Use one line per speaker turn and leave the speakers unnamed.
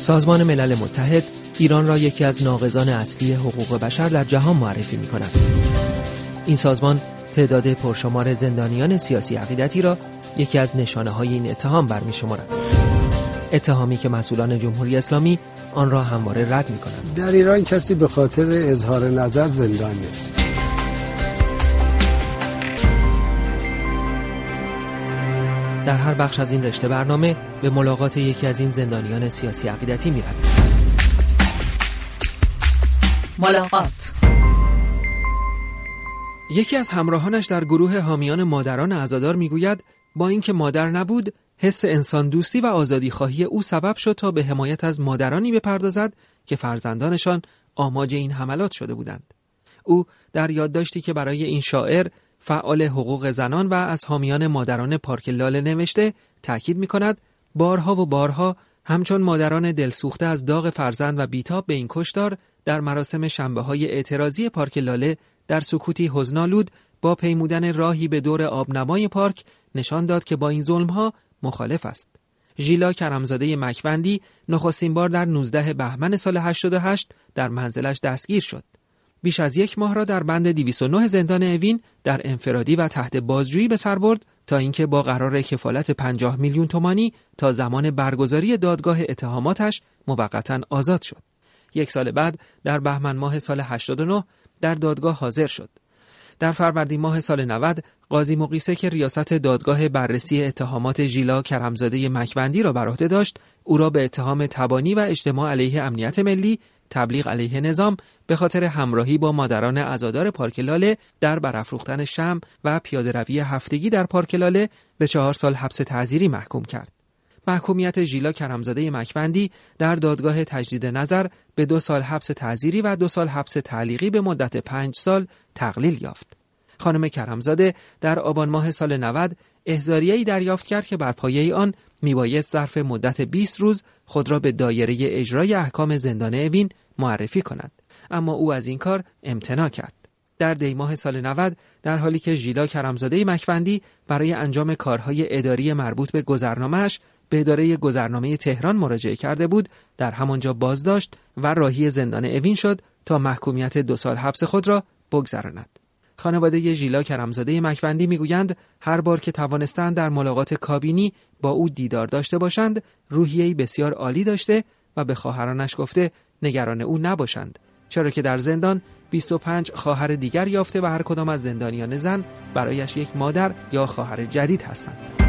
سازمان ملل متحد ایران را یکی از ناقضان اصلی حقوق بشر در جهان معرفی می‌کند. این سازمان تعداد پرشمار زندانیان سیاسی عقیدتی را یکی از نشانه‌های این اتهام برمی‌شمارد. اتهامی که مسئولان جمهوری اسلامی آن را همواره رد می‌کنند.
در ایران کسی به خاطر اظهار نظر زندان نیست.
در هر بخش از این رشته برنامه به ملاقات یکی از این زندانیان سیاسی عقیدتی می‌رویم.
ملاقات.
یکی از همراهانش در گروه حامیان مادران عزادار میگوید با اینکه مادر نبود، حس انسان دوستی و آزادی خواهی او سبب شد تا به حمایت از مادرانی بپردازد که فرزندانشان آماج این حملات شده بودند. او در یادداشتی که برای این شاعر، فعال حقوق زنان و از حامیان مادران پارک لاله نوشته، تأکید می‌کند بارها و بارها همچون مادران دلسوخته از داغ فرزند و بیتاب به این کشتار در مراسم شنبه‌های اعتراضی پارک لاله در سکوتی حزن‌آلود با پیمودن راهی به دور آبنمای پارک نشان داد که با این ظلم‌ها مخالف است. ژیلا کرمزاده مکوندی نخستین بار در 19 بهمن سال 88 در منزلش دستگیر شد. بیش از یک ماه را در بند 209 زندان اوین در انفرادی و تحت بازجویی به سر برد تا اینکه با قرار کفالت 50 میلیون تومانی تا زمان برگزاری دادگاه اتهاماتش موقتا آزاد شد. یک سال بعد در بهمن ماه سال 89 در دادگاه حاضر شد. در فروردین ماه سال 90 قاضی مقیسه که ریاست دادگاه بررسی اتهامات ژیلا کرمزاده مکوندی را بر عهده داشت، او را به اتهام تبانی و اجتماع علیه امنیت ملی، تبلیغ علیه نظام به خاطر همراهی با مادران عزادار پارک لاله در برافروختن شمع و پیاده‌روی هفتگی در پارک لاله به 4 سال حبس تعزیری محکوم کرد. محکومیت ژیلا کرمزاده مکوندی در دادگاه تجدید نظر به 2 سال حبس تعزیری و 2 سال حبس تعلیقی به مدت 5 سال تقلیل یافت. خانم کرمزاده در آبان ماه سال 90 احضاریه‌ای دریافت کرد که بر پایه آن میبایست ظرف مدت 20 روز خود را به دایره اجرای احکام زندان اوین معرفی کند، اما او از این کار امتناع کرد. در دی ماه سال 90 در حالی که ژیلا کرمزاده مکوندی برای انجام کارهای اداری مربوط به گذرنامه‌اش به اداره گذرنامه تهران مراجعه کرده بود، در همانجا بازداشت و راهی زندان اوین شد تا محکومیت 2 سال حبس خود را بگذراند. خانواده ژیلا کرمزاده مکوندی میگویند هر بار که توانستند در ملاقات کابینی با او دیدار داشته باشند، روحیه‌ای بسیار عالی داشته و به خواهرانش گفته نگران او نباشند، چرا که در زندان 25 خواهر دیگر یافته و هر کدام از زندانیان زن برایش یک مادر یا خواهر جدید هستند.